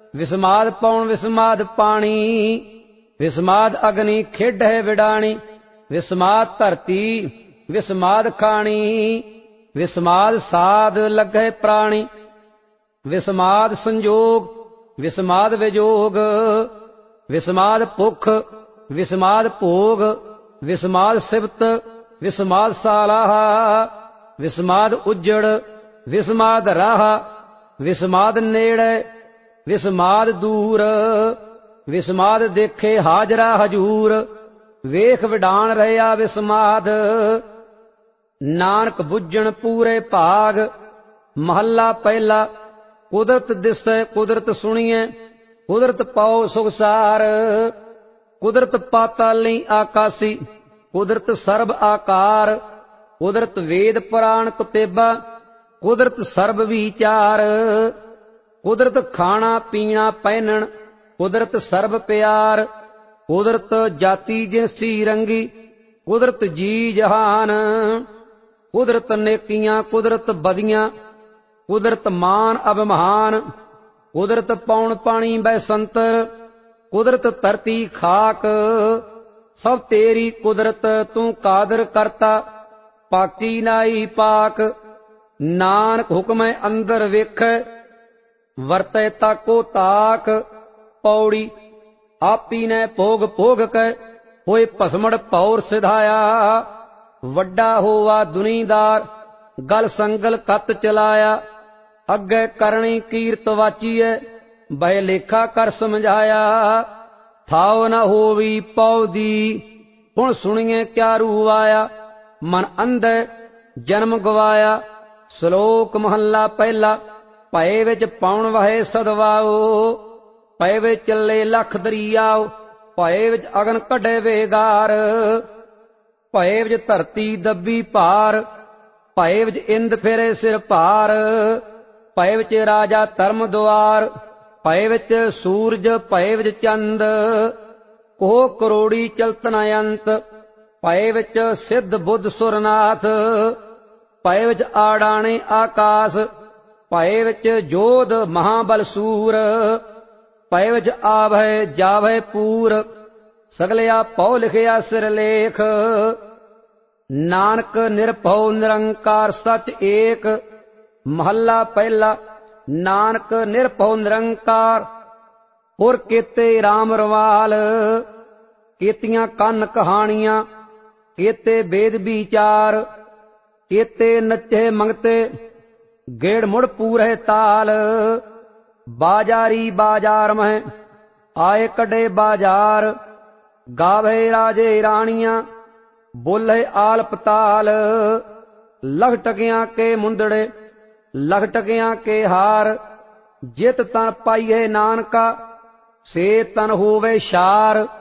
विस्माद पौन विस्माद पानी, विस्माद अग्नि खेडै विडाणी, विस्माद धरती विस्माद खाणी, विस्माद साध लगे प्राणी, विस्माद संजोग विस्माद विजोग, विस्माद भुख विस्माद भोग, विस्माद सिबत विस्माद सालाह, विस्माद उज्जड़ विस्माद राह, विस्माद नेड़े विस्माद दूर, विस्माद देखे हाजरा हजूर, वेख विडान रहया विस्माद, नानक बुझण पूरे भाग। महला पहला। कुदरत दिसै कुदरत सुनिए, कुदरत पाओ सुखसार, कुदरत पाताली आकासी, कुदरत सर्ब आकार, कुदरत वेद पुराण कुतेबा, कुदरत सर्ब विचार, कुदरत खाना पीना पहनन, कुदरत सर्ब प्यार, कुदरत जाति जिनसी रंगी, कुदरत जी जहान, कुदरत नेकियां कुदरत बदियां, कुदरत मान अभिमान, कुदरत पौन पानी बैसंतर, कुदरत धरती खाक, सब तेरी कुदरत तू कादर करता, पाकी नाई पाक। नानक हुक्म अंदर वेख, वरतै ताको ताक, पौड़ी आपी ने भोग भोग कै, होए भसमड़ पौर सिधाया, वड्डा होवा दुनीदार, गल संगल कत चलाया, अग्गै करणी कीरत वाचीए, बह लेखा कर समझाया, थाओ न होवी पौ दी, हुण सुनिए क्या रूह आया, मन अंधे जन्म गवाया। श्लोक महला पहला। भय विच पाउण वहे सदवाओ, भय विच चले लख दरियाओ, भय विच अगन कढे वेगार, भय विच धरती दबी भार, भय विच इंद फेरे सिर भार, भय विच राजा धर्म द्वार, भय विच सूरज भय विच चंद, कोह करोड़ी चलत न अंत, भय विच सिद्ध बुद्ध सुरनाथ, भय विच आड़ाणे आकाश, भय विच जोध महाबल सूर, भय विच आवै जावै पूर, सगलिया पौ लिखिया सिरलेख। नानक निरभਉ निरंकार सच एक। महला पहला। नानक निरभਉ निरंकार, पुर केते राम रवाल, केतियां कन कहानियां, केते वेद विचार, केते नचे मंगते, गेड़ मुड़ पूरे ताल, बाजारी बाजार में आए कड़े बाजार, गावे राजे रानियां, बोले आल पताल, लख टकियां के मुंदड़े, लख टकियां के हार, जित तन पाइए नानका, से तन होवे शार।